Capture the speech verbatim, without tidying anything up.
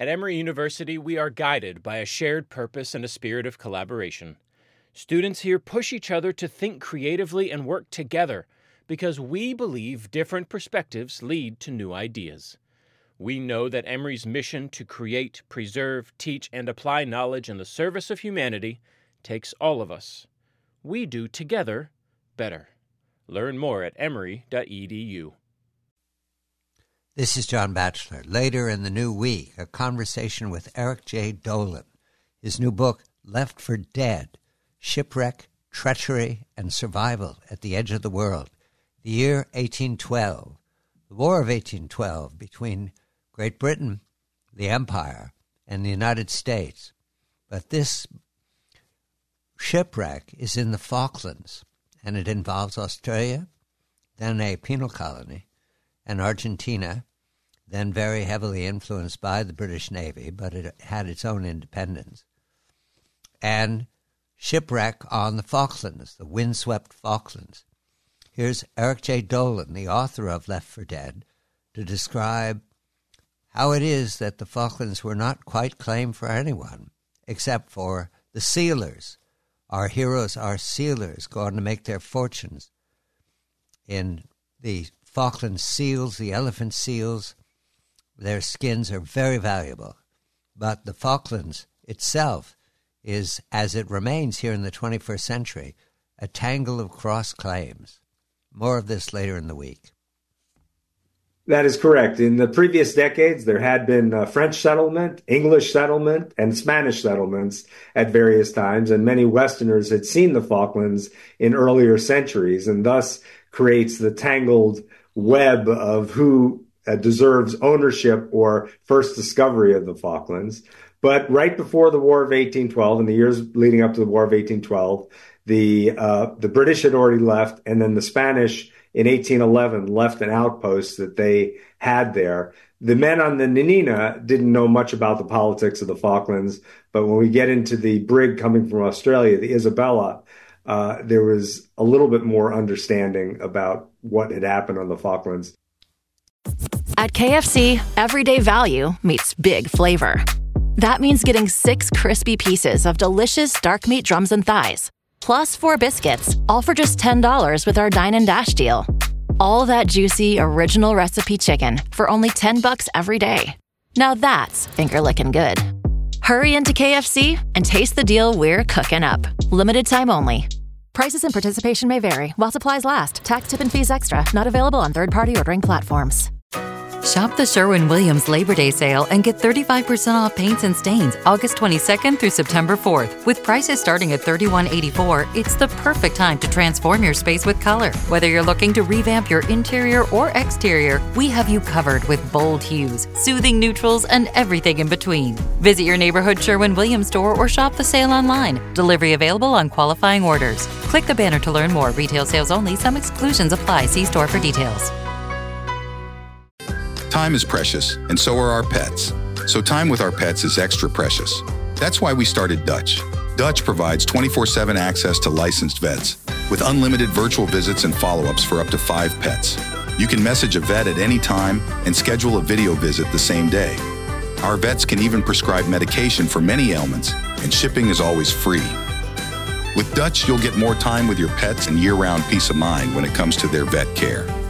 At Emory University, we are guided by a shared purpose and a spirit of collaboration. Students here push each other to think creatively and work together because we believe different perspectives lead to new ideas. We know that Emory's mission to create, preserve, teach, and apply knowledge in the service of humanity takes all of us. We do together better. Learn more at emory dot e d u. This is John Batchelor. Later in the new week, a conversation with Eric J. Dolin. His new book, Left for Dead, Shipwreck, Treachery, and Survival at the Edge of the World. The year eighteen twelve. The War of eighteen twelve between Great Britain, the Empire, and the United States. But this shipwreck is in the Falklands, and it involves Australia, then a penal colony, and Argentina, then very heavily influenced by the British Navy, but it had its own independence. And shipwreck on the Falklands, the windswept Falklands. Here's Eric J. Dolin, the author of Left for Dead, to describe how it is that the Falklands were not quite claimed for anyone, except for the sealers. Our heroes are sealers going to make their fortunes in the Falkland seals, the elephant seals. Their skins are very valuable. But the Falklands itself is, as it remains here in the twenty-first century, a tangle of cross claims. More of this later in the week. That is correct. In the previous decades, there had been a French settlement, English settlement, and Spanish settlements at various times, and many Westerners had seen the Falklands in earlier centuries, and thus creates the tangled web of who uh, deserves ownership or first discovery of the Falklands. But right before the War of eighteen twelve, in the years leading up to the War of eighteen twelve, the uh, the British had already left, and then the Spanish in eighteen eleven left an outpost that they had there. The men on the Nanina didn't know much about the politics of the Falklands, but when we get into the brig coming from Australia, the Isabella, uh, there was a little bit more understanding about what had happened on the Falklands. At K F C, everyday value meets big flavor. That means getting six crispy pieces of delicious dark meat drums and thighs, plus four biscuits, all for just ten dollars with our Dine and Dash deal. All that juicy, original recipe chicken for only ten bucks every day. Now that's finger-licking good. Hurry into K F C and taste the deal we're cooking up. Limited time only. Prices and participation may vary while supplies last. Tax, tip, and fees extra. Not available on third-party ordering platforms. Shop the Sherwin-Williams Labor Day sale and get thirty-five percent off paints and stains August twenty-second through September fourth. With prices starting at thirty-one eighty-four, it's the perfect time to transform your space with color. Whether you're looking to revamp your interior or exterior, we have you covered with bold hues, soothing neutrals, and everything in between. Visit your neighborhood Sherwin-Williams store or shop the sale online. Delivery available on qualifying orders. Click the banner to learn more. Retail sales only. Some exclusions apply. See store for details. Time is precious, and so are our pets. So time with our pets is extra precious. That's why we started Dutch. Dutch provides twenty-four seven access to licensed vets, with unlimited virtual visits and follow-ups for up to five pets. You can message a vet at any time and schedule a video visit the same day. Our vets can even prescribe medication for many ailments, and shipping is always free. With Dutch, you'll get more time with your pets and year-round peace of mind when it comes to their vet care.